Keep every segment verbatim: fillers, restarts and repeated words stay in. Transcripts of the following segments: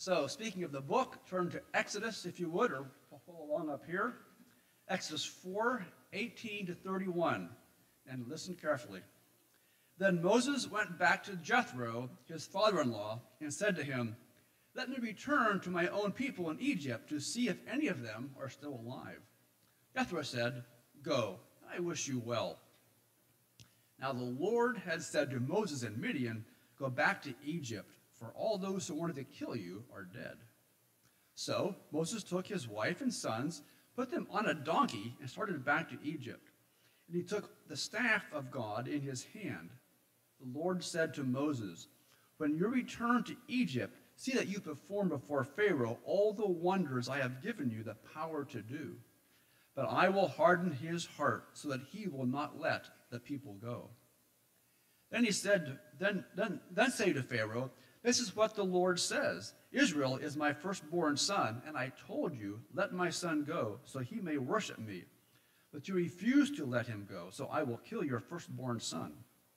So, speaking of the book, turn to Exodus, if you would, or follow along up here. Exodus four, eighteen to thirty-one, and listen carefully. Then Moses went back to Jethro, his father-in-law, and said to him, "Let me return to my own people in Egypt to see if any of them are still alive." Jethro said, "Go, I wish you well." Now the Lord had said to Moses and Midian, "Go back to Egypt, for all those who wanted to kill you are dead." So Moses took his wife and sons, put them on a donkey, and started back to Egypt. And he took the staff of God in his hand. The Lord said to Moses, "When you return to Egypt, see that you perform before Pharaoh all the wonders I have given you the power to do. But I will harden his heart so that he will not let the people go." Then he said, then, then, then say to Pharaoh, "This is what the Lord says. Israel is my firstborn son, and I told you, let my son go, so he may worship me. But you refuse to let him go, so I will kill your firstborn son."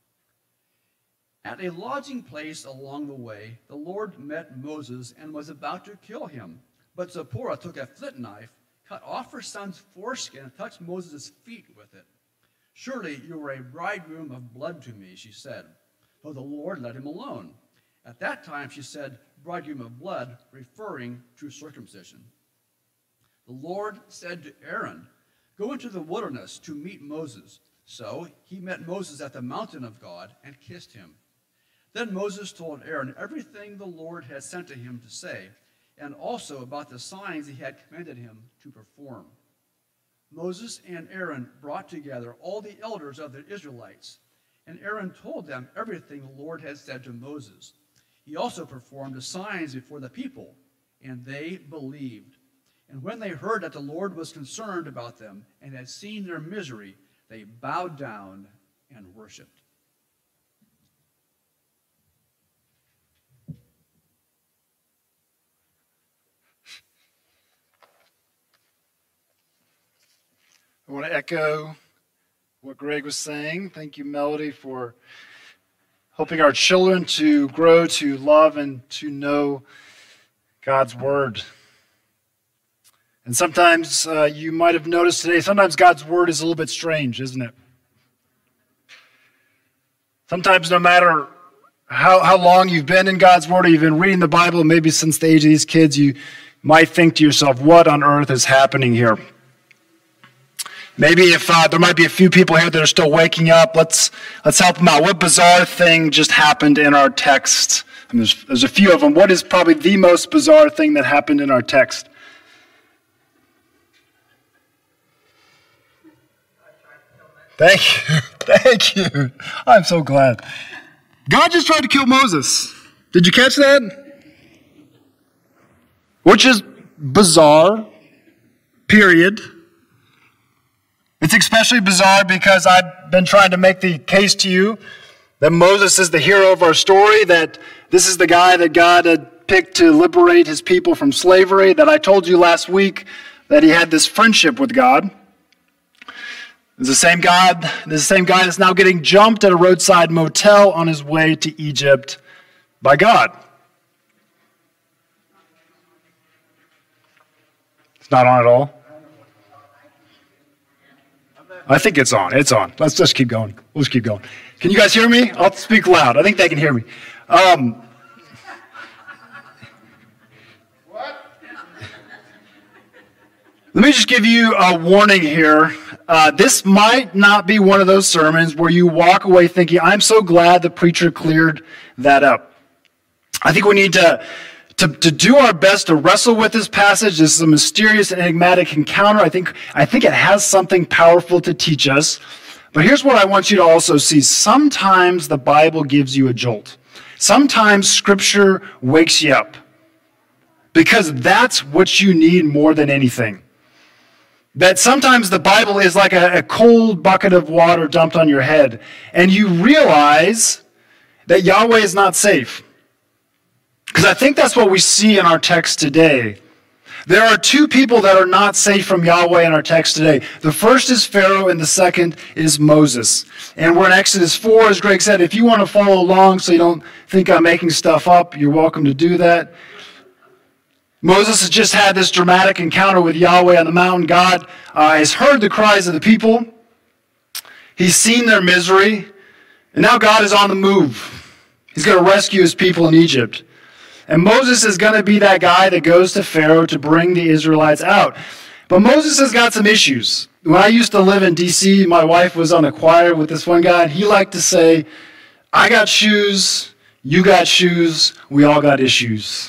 At a lodging place along the way, the Lord met Moses and was about to kill him. But Zipporah took a flint knife, cut off her son's foreskin, and touched Moses' feet with it. "Surely you are a bridegroom of blood to me," she said. So the Lord let him alone. At that time she said, "bridegroom of blood," referring to circumcision. The Lord said to Aaron, "Go into the wilderness to meet Moses." So he met Moses at the mountain of God and kissed him. Then Moses told Aaron everything the Lord had sent to him to say, and also about the signs he had commanded him to perform. Moses and Aaron brought together all the elders of the Israelites, and Aaron told them everything the Lord had said to Moses. He also performed the signs before the people, and they believed. And when they heard that the Lord was concerned about them and had seen their misery, they bowed down and worshiped. I want to echo what Greg was saying. Thank you, Melody, for helping our children to grow, to love, and to know God's Word. And sometimes uh, you might have noticed today, sometimes God's Word is a little bit strange, isn't it? Sometimes no matter how, how long you've been in God's Word or you've been reading the Bible, maybe since the age of these kids, you might think to yourself, what on earth is happening here? Maybe if uh, there might be a few people here that are still waking up, let's let's help them out. What bizarre thing just happened in our text? I mean, there's, there's a few of them. What is probably the most bizarre thing that happened in our text? Thank you. Thank you. I'm so glad. God just tried to kill Moses. Did you catch that? Which is bizarre, period. It's especially bizarre because I've been trying to make the case to you that Moses is the hero of our story, that this is the guy that God had picked to liberate his people from slavery, that I told you last week that he had this friendship with God. It's the same God, this is the same guy that's now getting jumped at a roadside motel on his way to Egypt by God. It's not on at all. I think it's on. It's on. Let's just keep going. We'll just keep going. Can you guys hear me? I'll speak loud. I think they can hear me. Um, what? Let me just give you a warning here. Uh, this might not be one of those sermons where you walk away thinking, I'm so glad the preacher cleared that up. I think we need to To, to do our best to wrestle with this passage. This is a mysterious and enigmatic encounter. I think, I think it has something powerful to teach us. But here's what I want you to also see. Sometimes the Bible gives you a jolt. Sometimes Scripture wakes you up. Because that's what you need more than anything. That sometimes the Bible is like a, a cold bucket of water dumped on your head. And you realize that Yahweh is not safe. Because I think that's what we see in our text today. There are two people that are not safe from Yahweh in our text today. The first is Pharaoh and the second is Moses. And we're in Exodus four, as Greg said. If you want to follow along so you don't think I'm making stuff up, you're welcome to do that. Moses has just had this dramatic encounter with Yahweh on the mountain. God uh, has heard the cries of the people. He's seen their misery. And now God is on the move. He's going to rescue his people in Egypt. And Moses is going to be that guy that goes to Pharaoh to bring the Israelites out. But Moses has got some issues. When I used to live in D C, my wife was on the choir with this one guy, and he liked to say, I got shoes, you got shoes, we all got issues.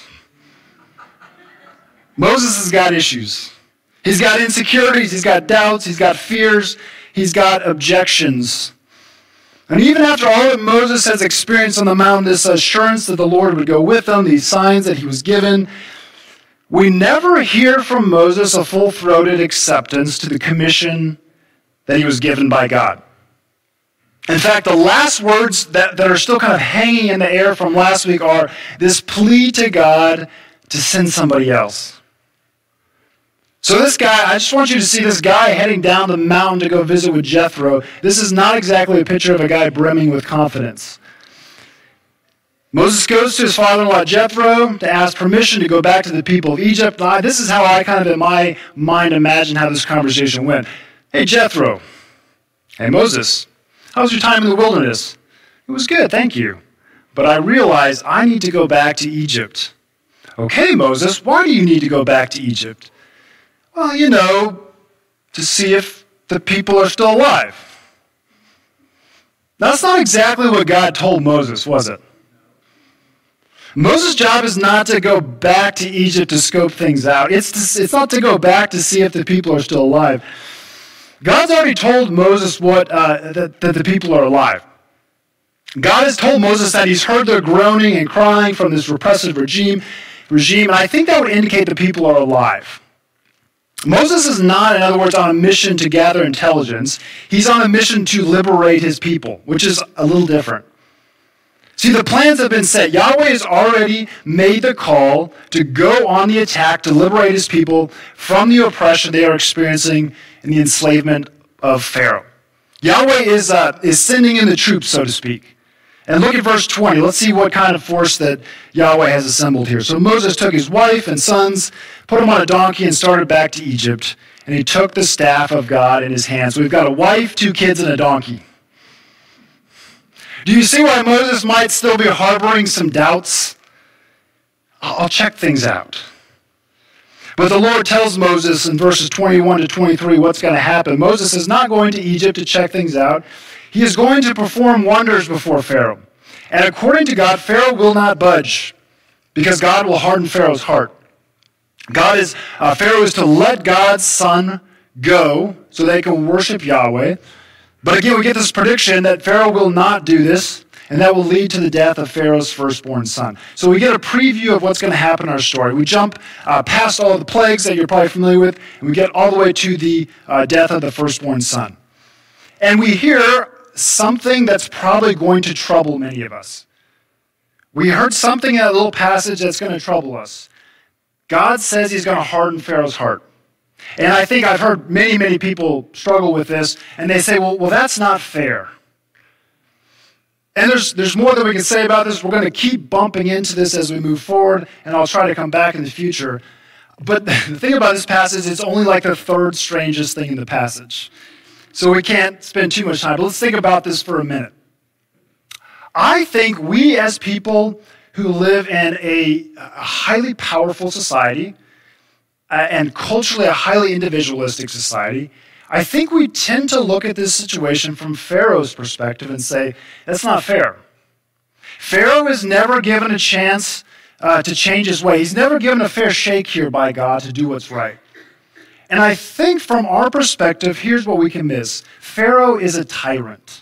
Moses has got issues. He's got insecurities, he's got doubts, he's got fears, he's got objections. And even after all that Moses has experienced on the mountain, this assurance that the Lord would go with him, these signs that he was given, we never hear from Moses a full-throated acceptance to the commission that he was given by God. In fact, the last words that, that are still kind of hanging in the air from last week are this plea to God to send somebody else. So this guy, I just want you to see this guy heading down the mountain to go visit with Jethro. This is not exactly a picture of a guy brimming with confidence. Moses goes to his father-in-law Jethro to ask permission to go back to the people of Egypt. Now, this is how I kind of in my mind imagine how this conversation went. Hey, Jethro. Hey, Moses. How was your time in the wilderness? It was good, thank you. But I realized I need to go back to Egypt. Okay, Moses, why do you need to go back to Egypt? Well, you know, to see if the people are still alive. Now, that's not exactly what God told Moses, was it? Moses' job is not to go back to Egypt to scope things out. It's, to, it's not to go back to see if the people are still alive. God's already told Moses what uh, that, that the people are alive. God has told Moses that he's heard their groaning and crying from this repressive regime, regime, and I think that would indicate the people are alive. Moses is not, in other words, on a mission to gather intelligence. He's on a mission to liberate his people, which is a little different. See, the plans have been set. Yahweh has already made the call to go on the attack to liberate his people from the oppression they are experiencing in the enslavement of Pharaoh. Yahweh is, uh, is sending in the troops, so to speak. And look at verse twenty. Let's see what kind of force that Yahweh has assembled here. So Moses took his wife and sons, put them on a donkey, and started back to Egypt. And he took the staff of God in his hand. So we've got a wife, two kids, and a donkey. Do you see why Moses might still be harboring some doubts? I'll check things out. But the Lord tells Moses in verses twenty-one to twenty-three what's going to happen. Moses is not going to Egypt to check things out. He is going to perform wonders before Pharaoh. And according to God, Pharaoh will not budge because God will harden Pharaoh's heart. God is, uh, Pharaoh is to let God's son go so they can worship Yahweh. But again, we get this prediction that Pharaoh will not do this, and that will lead to the death of Pharaoh's firstborn son. So we get a preview of what's going to happen in our story. We jump uh, past all of the plagues that you're probably familiar with, and we get all the way to the uh, death of the firstborn son. And we hear something that's probably going to trouble many of us. We heard something in that little passage that's going to trouble us. God says he's going to harden Pharaoh's heart. And I think I've heard many, many people struggle with this, and they say, well, well, that's not fair. And there's, there's more that we can say about this. We're going to keep bumping into this as we move forward, and I'll try to come back in the future. But the thing about this passage, it's only like the third strangest thing in the passage. So we can't spend too much time. But let's think about this for a minute. I think we as people who live in a, a highly powerful society, Uh, and culturally a highly individualistic society, I think we tend to look at this situation from Pharaoh's perspective and say, that's not fair. Pharaoh is never given a chance uh, to change his way. He's never given a fair shake here by God to do what's right. And I think from our perspective, here's what we can miss. Pharaoh is a tyrant.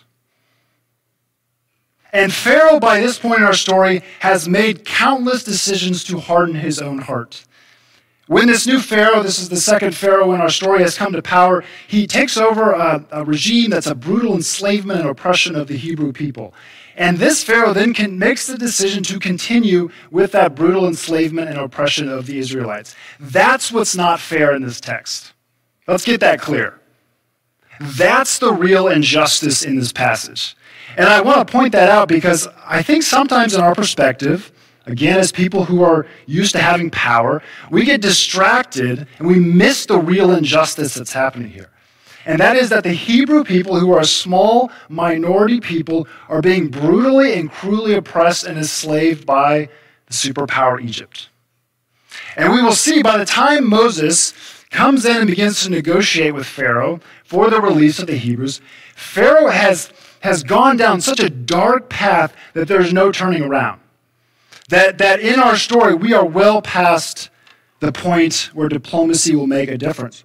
And Pharaoh, by this point in our story, has made countless decisions to harden his own heart. When this new Pharaoh, this is the second Pharaoh in our story, has come to power, he takes over a, a regime that's a brutal enslavement and oppression of the Hebrew people. And this Pharaoh then can, makes the decision to continue with that brutal enslavement and oppression of the Israelites. That's what's not fair in this text. Let's get that clear. That's the real injustice in this passage. And I want to point that out because I think sometimes in our perspective, Again, as people who are used to having power, we get distracted and we miss the real injustice that's happening here. And that is that the Hebrew people, who are a small minority people, are being brutally and cruelly oppressed and enslaved by the superpower Egypt. And we will see by the time Moses comes in and begins to negotiate with Pharaoh for the release of the Hebrews, Pharaoh has, has gone down such a dark path that there's no turning around. That, that in our story, we are well past the point where diplomacy will make a difference.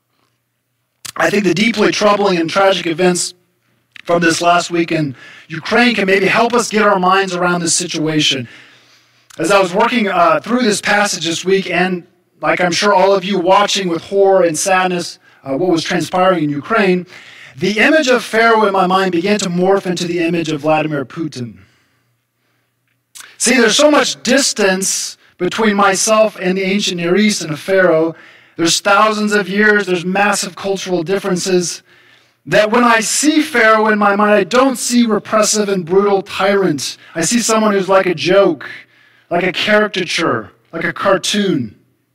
I think the deeply troubling and tragic events from this last week in Ukraine can maybe help us get our minds around this situation. As I was working uh, through this passage this week, and like I'm sure all of you watching with horror and sadness uh, what was transpiring in Ukraine, the image of Pharaoh in my mind began to morph into the image of Vladimir Putin. See, there's so much distance between myself and the ancient Near East and a Pharaoh. There's thousands of years, there's massive cultural differences, that when I see Pharaoh in my mind, I don't see repressive and brutal tyrant. I see someone who's like a joke, like a caricature, like a cartoon.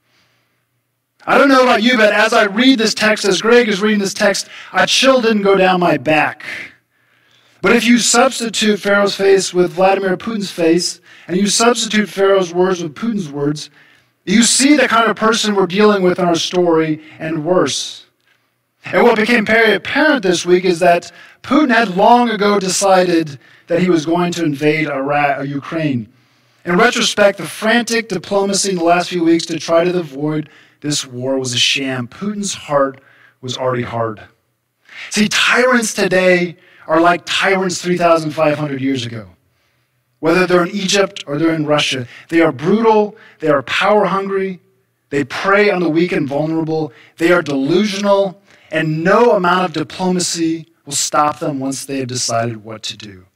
I don't know about you, but as I read this text, as Greg is reading this text, a chill didn't go down my back. But if you substitute Pharaoh's face with Vladimir Putin's face, and you substitute Pharaoh's words with Putin's words, you see the kind of person we're dealing with in our story, and worse. And what became very apparent this week is that Putin had long ago decided that he was going to invade Iraq, or Ukraine. In retrospect, the frantic diplomacy in the last few weeks to try to avoid this war was a sham. Putin's heart was already hard. See, tyrants today are like tyrants three thousand five hundred years ago. Whether they're in Egypt or they're in Russia, they are brutal, they are power hungry, they prey on the weak and vulnerable, they are delusional, and no amount of diplomacy will stop them once they have decided what to do.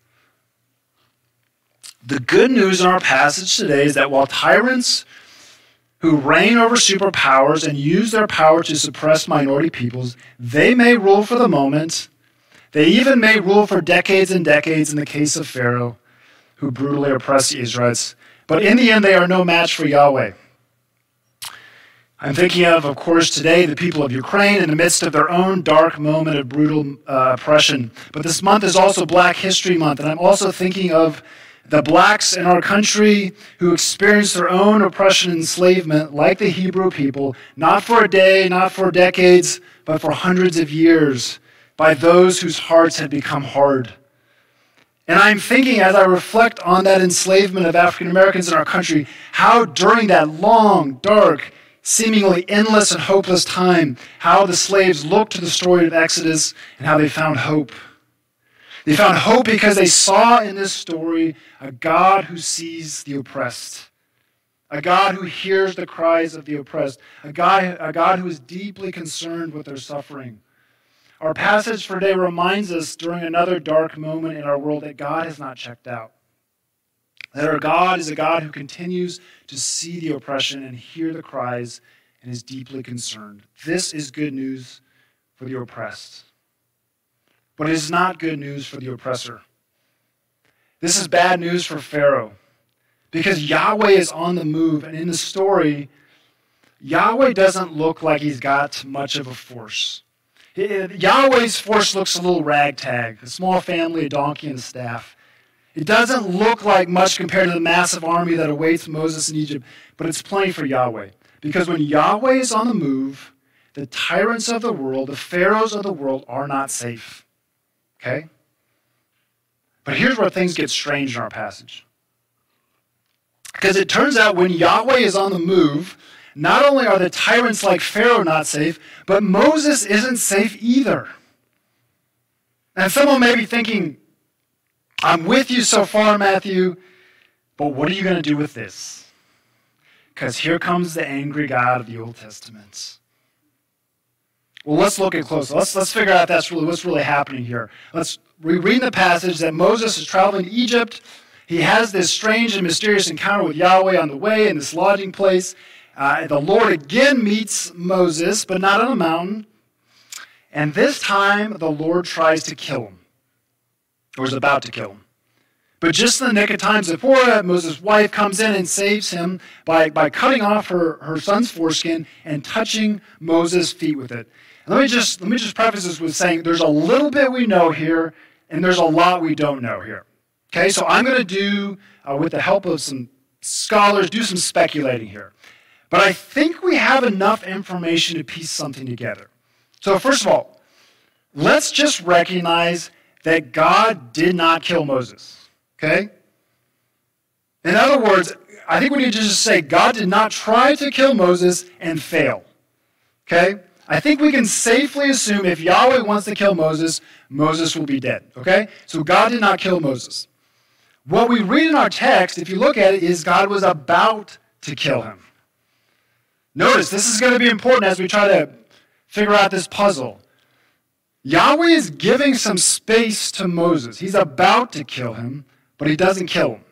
The good news in our passage today is that while tyrants who reign over superpowers and use their power to suppress minority peoples, they may rule for the moment. They even may rule for decades and decades in the case of Pharaoh, who brutally oppressed the Israelites. But in the end, they are no match for Yahweh. I'm thinking of, of course, today, the people of Ukraine in the midst of their own dark moment of brutal uh, oppression. But this month is also Black History Month, and I'm also thinking of the blacks in our country who experienced their own oppression and enslavement, like the Hebrew people, not for a day, not for decades, but for hundreds of years, by those whose hearts had become hard. And I'm thinking, as I reflect on that enslavement of African Americans in our country, how during that long, dark, seemingly endless and hopeless time, how the slaves looked to the story of Exodus and how they found hope. They found hope because they saw in this story a God who sees the oppressed, a God who hears the cries of the oppressed, a God, a God who is deeply concerned with their suffering. Our passage for today reminds us during another dark moment in our world that God has not checked out. That our God is a God who continues to see the oppression and hear the cries and is deeply concerned. This is good news for the oppressed. But it is not good news for the oppressor. This is bad news for Pharaoh because Yahweh is on the move, and in the story, Yahweh doesn't look like he's got much of a force. Yahweh's force looks a little ragtag, a small family, a donkey, and a staff. It doesn't look like much compared to the massive army that awaits Moses in Egypt, but it's plenty for Yahweh. Because when Yahweh is on the move, the tyrants of the world, the pharaohs of the world, are not safe. Okay? But here's where things get strange in our passage. Because it turns out when Yahweh is on the move, not only are the tyrants like Pharaoh not safe, but Moses isn't safe either. And someone may be thinking, I'm with you so far, Matthew, but what are you going to do with this? Because here comes the angry God of the Old Testament. Well, let's look at closer. Let's, let's figure out that's really what's really happening here. Let's we read the passage that Moses is traveling to Egypt. He has this strange and mysterious encounter with Yahweh on the way in this lodging place. Uh, the Lord again meets Moses, but not on a mountain. And this time, the Lord tries to kill him, or is about to kill him. But just in the nick of time, Zipporah, Moses' wife, comes in and saves him by, by cutting off her, her son's foreskin and touching Moses' feet with it. And let me just let me just preface this with saying there's a little bit we know here, and there's a lot we don't know here. Okay, so I'm going to do, uh, with the help of some scholars, do some speculating here. But I think we have enough information to piece something together. So first of all, let's just recognize that God did not kill Moses. Okay? In other words, I think we need to just say God did not try to kill Moses and fail. Okay? I think we can safely assume if Yahweh wants to kill Moses, Moses will be dead. Okay? So God did not kill Moses. What we read in our text, if you look at it, is God was about to kill him. Notice, this is going to be important as we try to figure out this puzzle. Yahweh is giving some space to Moses. He's about to kill him, but he doesn't kill him.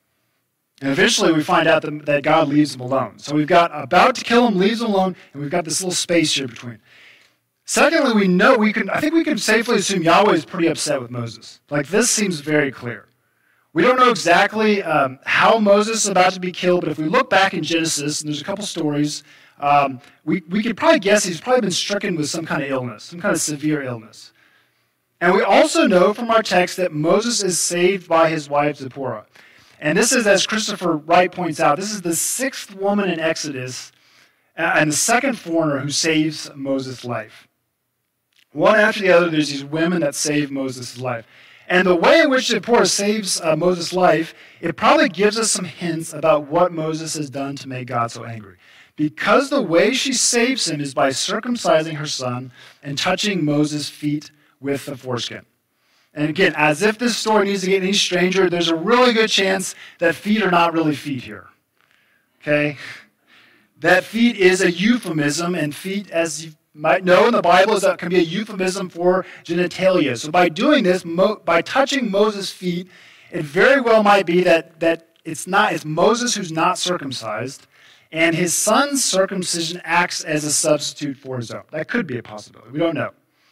And eventually we find out that, that God leaves him alone. So we've got about to kill him, leaves him alone, and we've got this little space here between. Secondly, we know we can I think we can safely assume Yahweh is pretty upset with Moses. Like, this seems very clear. We don't know exactly um, how Moses is about to be killed, but if we look back in Genesis, and there's a couple stories, um, we, we could probably guess he's probably been stricken with some kind of illness, some kind of severe illness. And we also know from our text that Moses is saved by his wife Zipporah. And this is, as Christopher Wright points out, this is the sixth woman in Exodus and the second foreigner who saves Moses' life. One after the other, there's these women that save Moses' life. And the way in which Zipporah saves uh, Moses' life, it probably gives us some hints about what Moses has done to make God so angry. Because the way she saves him is by circumcising her son and touching Moses' feet with the foreskin. And again, as if this story needs to get any stranger, there's a really good chance that feet are not really feet here. Okay? That feet is a euphemism, and feet, as you might know in the Bible, is that can be a euphemism for genitalia. So by doing this, Mo, by touching Moses' feet, it very well might be that, that it's not it's Moses who's not circumcised, and his son's circumcision acts as a substitute for his own. That could be a possibility. We don't know.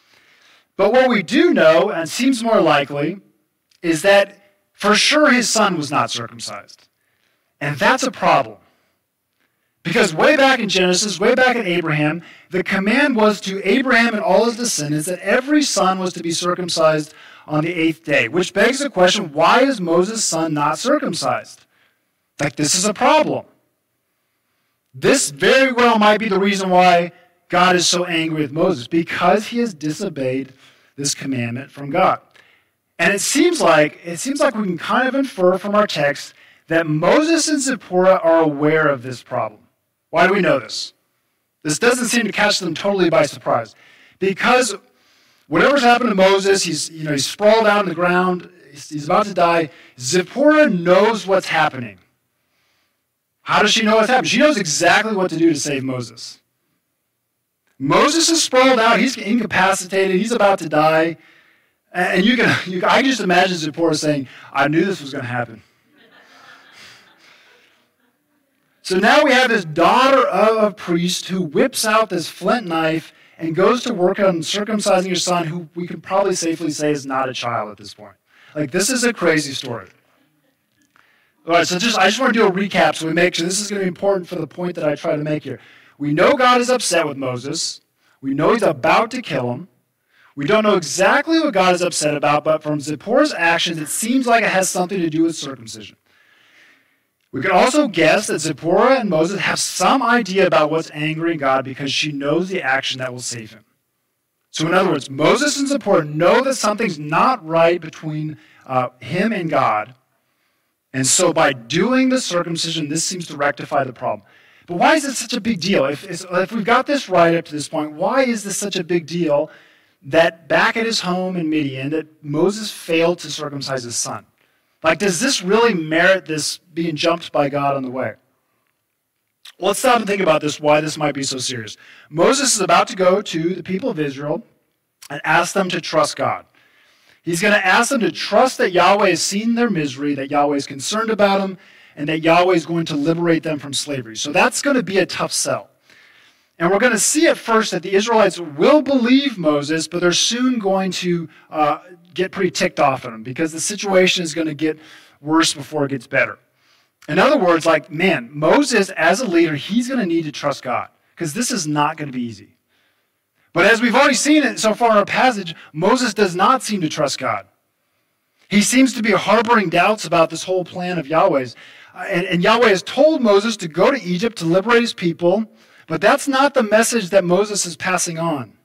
But what we do know, and seems more likely, is that for sure his son was not circumcised. And that's a problem. Because way back in Genesis, way back in Abraham, the command was to Abraham and all his descendants that every son was to be circumcised on the eighth day. Which begs the question, why is Moses' son not circumcised? Like, this is a problem. This very well might be the reason why God is so angry with Moses, because he has disobeyed this commandment from God. And it seems like it seems like we can kind of infer from our text that Moses and Zipporah are aware of this problem. Why do we know this? This doesn't seem to catch them totally by surprise. Because whatever's happened to Moses, he's, you know, he's sprawled out on the ground, he's, he's about to die. Zipporah knows what's happening. How does she know what's happening? She knows exactly what to do to save Moses. Moses is sprawled out, he's incapacitated, he's about to die. And you can, you, I can just imagine Zipporah saying, I knew this was going to happen. So now we have this daughter of a priest who whips out this flint knife and goes to work on circumcising her son, who we could probably safely say is not a child at this point. Like, this is a crazy story. All right, so just I just want to do a recap so we make sure this is going to be important for the point that I try to make here. We know God is upset with Moses. We know he's about to kill him. We don't know exactly what God is upset about, but from Zipporah's actions, it seems like it has something to do with circumcision. We can also guess that Zipporah and Moses have some idea about what's angering God because she knows the action that will save him. So in other words, Moses and Zipporah know that something's not right between uh, him and God. And so by doing the circumcision, this seems to rectify the problem. But why is it such a big deal? If, if we've got this right up to this point, why is this such a big deal that back at his home in Midian, that Moses failed to circumcise his son? Like, does this really merit this being jumped by God on the way? Well, let's stop and think about this, why this might be so serious. Moses is about to go to the people of Israel and ask them to trust God. He's going to ask them to trust that Yahweh has seen their misery, that Yahweh is concerned about them, and that Yahweh is going to liberate them from slavery. So that's going to be a tough sell. And we're going to see at first that the Israelites will believe Moses, but they're soon going to uh, get pretty ticked off at him because the situation is going to get worse before it gets better. In other words, like, man, Moses, as a leader, he's going to need to trust God because this is not going to be easy. But as we've already seen it so far in our passage, Moses does not seem to trust God. He seems to be harboring doubts about this whole plan of Yahweh's. Uh, and, and Yahweh has told Moses to go to Egypt to liberate his people, but that's not the message that Moses is passing on.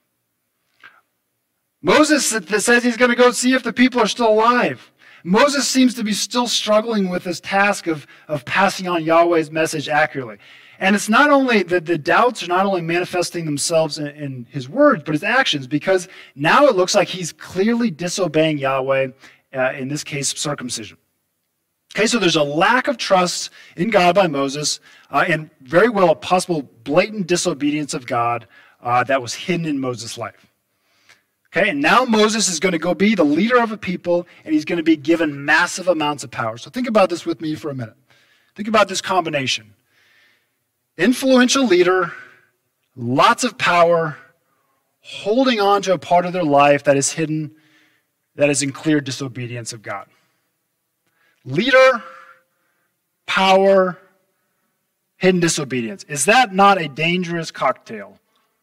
Moses says he's going to go see if the people are still alive. Moses seems to be still struggling with this task of, of passing on Yahweh's message accurately. And it's not only that the doubts are not only manifesting themselves in, in his words, but his actions, because now it looks like he's clearly disobeying Yahweh, uh, in this case, circumcision. Okay, so there's a lack of trust in God by Moses, uh, and very well a possible blatant disobedience of God uh, that was hidden in Moses' life. Okay, and now Moses is going to go be the leader of a people, and he's going to be given massive amounts of power. So think about this with me for a minute. Think about this combination. Influential leader, lots of power, holding on to a part of their life that is hidden, that is in clear disobedience of God. Leader, power, hidden disobedience. Is that not a dangerous cocktail?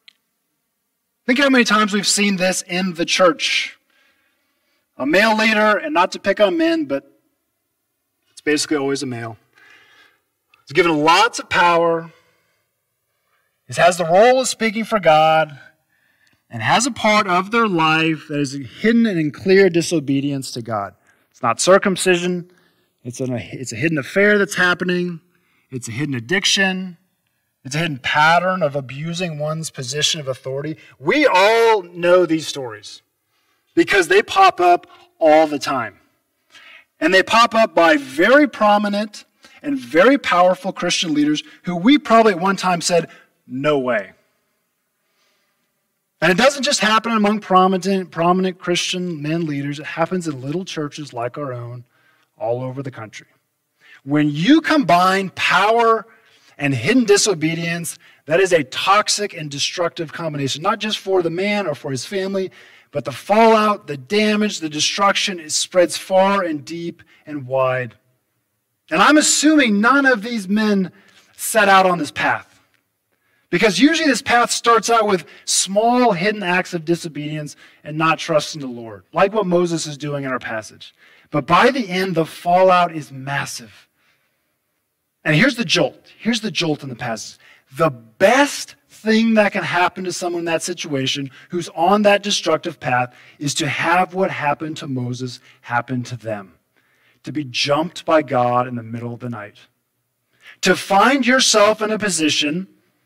Think how many times we've seen this in the church. A male leader, and not to pick on men, but it's basically always a male. He's given lots of power. He has the role of speaking for God, and has a part of their life that is hidden and in clear disobedience to God. It's not circumcision. It's, an, it's a hidden affair that's happening. It's a hidden addiction. It's a hidden pattern of abusing one's position of authority. We all know these stories because they pop up all the time. And they pop up by very prominent and very powerful Christian leaders who we probably at one time said, no way. And it doesn't just happen among prominent, prominent Christian men leaders. It happens in little churches like our own all over the country. When you combine power and hidden disobedience, that is a toxic and destructive combination, not just for the man or for his family, but the fallout, the damage, the destruction, it spreads far and deep and wide. And I'm assuming none of these men set out on this path. Because usually this path starts out with small hidden acts of disobedience and not trusting the Lord, like what Moses is doing in our passage. But by the end, the fallout is massive. And here's the jolt. Here's the jolt in the passage. The best thing that can happen to someone in that situation who's on that destructive path is to have what happened to Moses happen to them. To be jumped by God in the middle of the night. To find yourself in a position,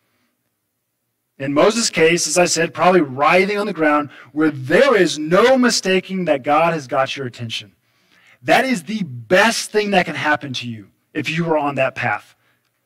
in Moses' case, as I said, probably writhing on the ground, where there is no mistaking that God has got your attention. That is the best thing that can happen to you if you were on that path.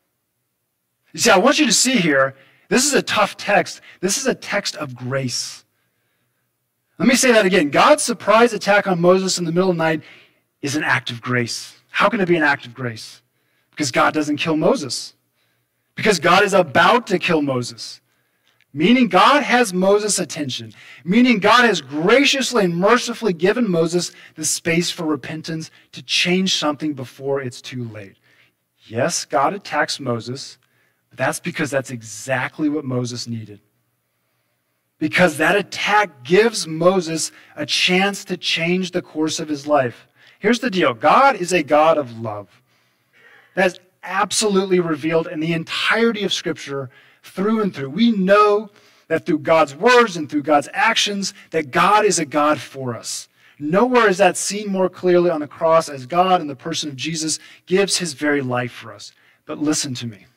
You see, I want you to see here, this is a tough text. This is a text of grace. Let me say that again. God's surprise attack on Moses in the middle of the night is an act of grace. How can it be an act of grace? Because God doesn't kill Moses. Because God is about to kill Moses. Meaning God has Moses' attention. Meaning God has graciously and mercifully given Moses the space for repentance to change something before it's too late. Yes, God attacks Moses, but that's because that's exactly what Moses needed. Because that attack gives Moses a chance to change the course of his life. Here's the deal. God is a God of love. That's absolutely revealed in the entirety of Scripture through and through. We know that through God's words and through God's actions, that God is a God for us. Nowhere is that seen more clearly on the cross as God in the person of Jesus gives his very life for us. But listen to me.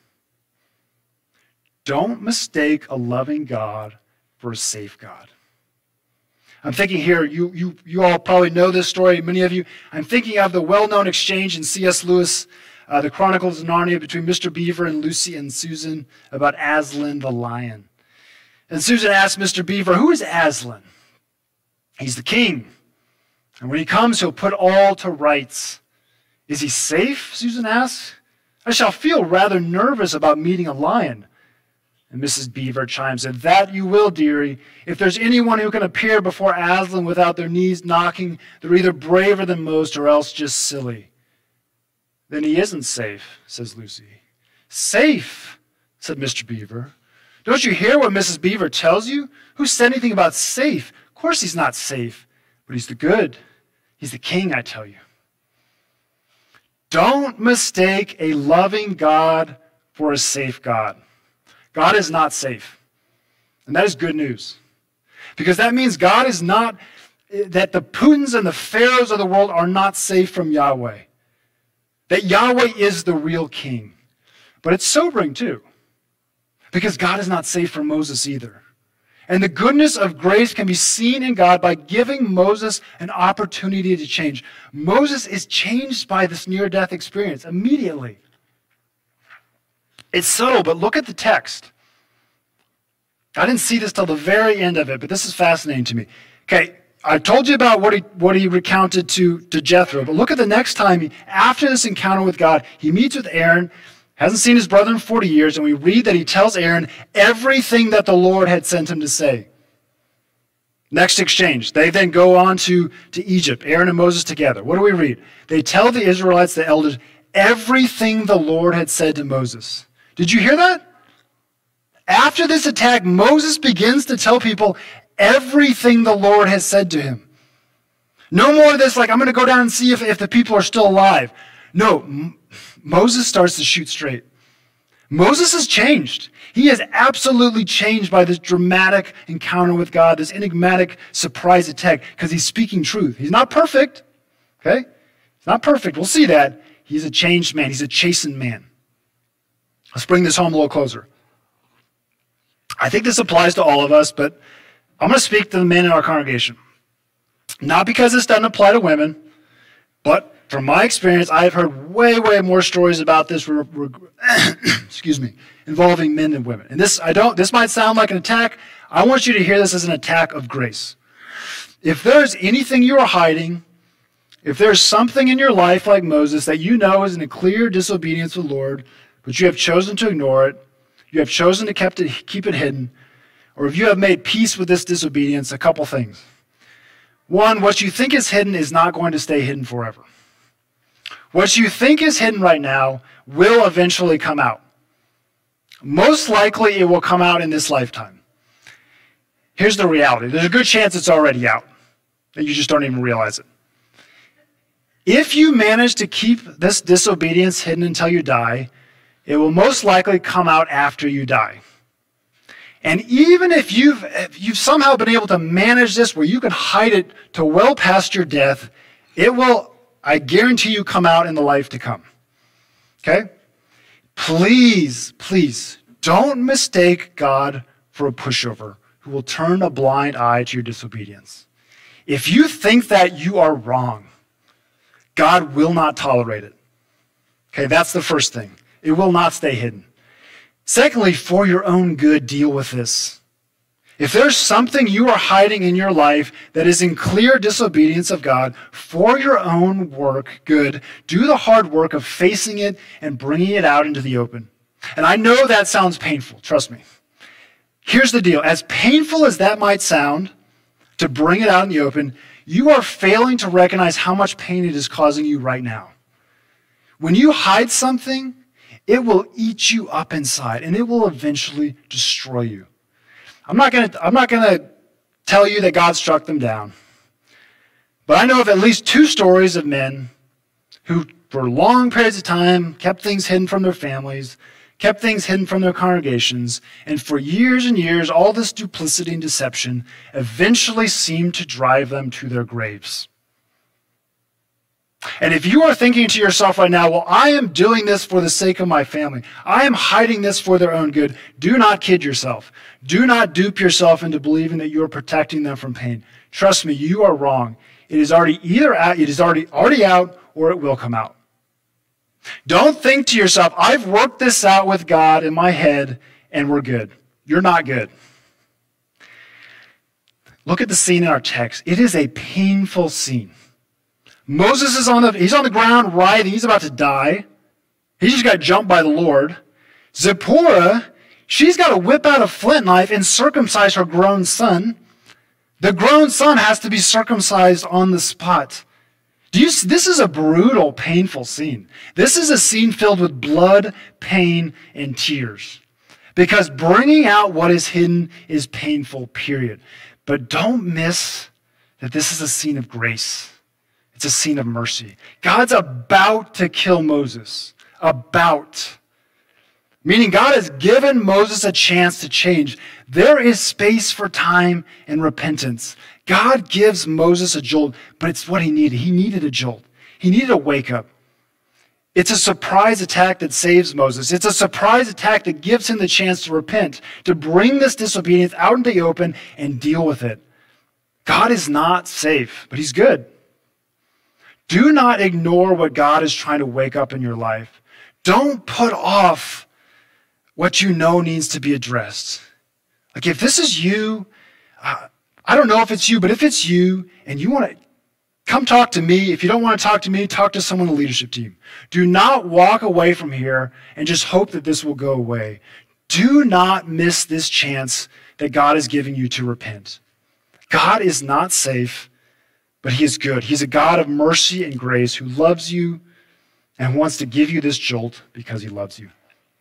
Don't mistake a loving God for a safe God. I'm thinking here, you, you, you all probably know this story, many of you. I'm thinking of the well-known exchange in C S Lewis' Uh, the Chronicles of Narnia between Mister Beaver and Lucy and Susan about Aslan the lion. And Susan asked Mister Beaver, who is Aslan? He's the king. And when he comes, he'll put all to rights. Is he safe? Susan asked. I shall feel rather nervous about meeting a lion. And Missus Beaver chimes in, that you will, dearie. If there's anyone who can appear before Aslan without their knees knocking, they're either braver than most or else just silly. Then he isn't safe, says Lucy. Safe, said Mister Beaver. Don't you hear what Missus Beaver tells you? Who said anything about safe? Of course he's not safe, but he's the good. He's the king, I tell you. Don't mistake a loving God for a safe God. God is not safe. And that is good news. Because that means God is not, that the Putins and the Pharaohs of the world are not safe from Yahweh. That Yahweh is the real king. But it's sobering too. Because God is not safe from Moses either. And the goodness of grace can be seen in God by giving Moses an opportunity to change. Moses is changed by this near-death experience immediately. It's subtle, but look at the text. I didn't see this till the very end of it, but this is fascinating to me. Okay, I told you about what he, what he recounted to, to Jethro, but look at the next time, he, after this encounter with God, he meets with Aaron, hasn't seen his brother in forty years, and we read that he tells Aaron everything that the Lord had sent him to say. Next exchange, they then go on to, to Egypt, Aaron and Moses together. What do we read? They tell the Israelites, the elders, everything the Lord had said to Moses. Did you hear that? After this attack, Moses begins to tell people everything the Lord has said to him. No more of this, like, I'm going to go down and see if, if the people are still alive. No, M- Moses starts to shoot straight. Moses has changed. He is absolutely changed by this dramatic encounter with God, this enigmatic surprise attack, because he's speaking truth. He's not perfect, okay? He's not perfect. We'll see that. He's a changed man. He's a chastened man. Let's bring this home a little closer. I think this applies to all of us, but I'm going to speak to the men in our congregation. Not because this doesn't apply to women, but from my experience, I've heard way, way more stories about this, re- re- excuse me, involving men than women. And this, I don't. This might sound like an attack. I want you to hear this as an attack of grace. If there's anything you are hiding, if there's something in your life like Moses that you know is in a clear disobedience with the Lord, but you have chosen to ignore it, you have chosen to kept it, keep it hidden, or if you have made peace with this disobedience, a couple things. One, what you think is hidden is not going to stay hidden forever. What you think is hidden right now will eventually come out. Most likely it will come out in this lifetime. Here's the reality. There's a good chance it's already out, and you just don't even realize it. If you manage to keep this disobedience hidden until you die, it will most likely come out after you die. And even if you've, if you've somehow been able to manage this where you can hide it to well past your death, it will, I guarantee you, come out in the life to come. Okay? Please, please, don't mistake God for a pushover who will turn a blind eye to your disobedience. If you think that, you are wrong. God will not tolerate it. Okay, that's the first thing. It will not stay hidden. Secondly, for your own good, deal with this. If there's something you are hiding in your life that is in clear disobedience of God, for your own work, good, do the hard work of facing it and bringing it out into the open. And I know that sounds painful, trust me. Here's the deal. As painful as that might sound, to bring it out in the open, you are failing to recognize how much pain it is causing you right now. When you hide something, it will eat you up inside, and it will eventually destroy you. I'm not going to I'm not going to tell you that God struck them down. But I know of at least two stories of men who, for long periods of time, kept things hidden from their families, kept things hidden from their congregations, and for years and years, all this duplicity and deception eventually seemed to drive them to their graves. And if you are thinking to yourself right now, well, I am doing this for the sake of my family, I am hiding this for their own good, do not kid yourself. Do not dupe yourself into believing that you are protecting them from pain. Trust me, you are wrong. It is already either out, it is already, already out, or it will come out. Don't think to yourself, I've worked this out with God in my head, and we're good. You're not good. Look at the scene in our text. It is a painful scene. Moses is on the, he's on the ground writhing. He's about to die. He just got jumped by the Lord. Zipporah, she's got to whip out a flint knife and circumcise her grown son. The grown son has to be circumcised on the spot. Do you, this is a brutal, painful scene. This is a scene filled with blood, pain, and tears. Because bringing out what is hidden is painful, period. But don't miss that this is a scene of grace. It's a scene of mercy. God's about to kill Moses. About. Meaning God has given Moses a chance to change. There is space for time and repentance. God gives Moses a jolt, but it's what he needed. He needed a jolt. He needed a wake up. It's a surprise attack that saves Moses. It's a surprise attack that gives him the chance to repent, to bring this disobedience out into the open and deal with it. God is not safe, but he's good. Do not ignore what God is trying to wake up in your life. Don't put off what you know needs to be addressed. Like if this is you, uh, I don't know if it's you, but if it's you and you want to come talk to me, if you don't want to talk to me, talk to someone on the leadership team. Do not walk away from here and just hope that this will go away. Do not miss this chance that God is giving you to repent. God is not safe, but he is good. He's a God of mercy and grace who loves you and wants to give you this jolt because he loves you.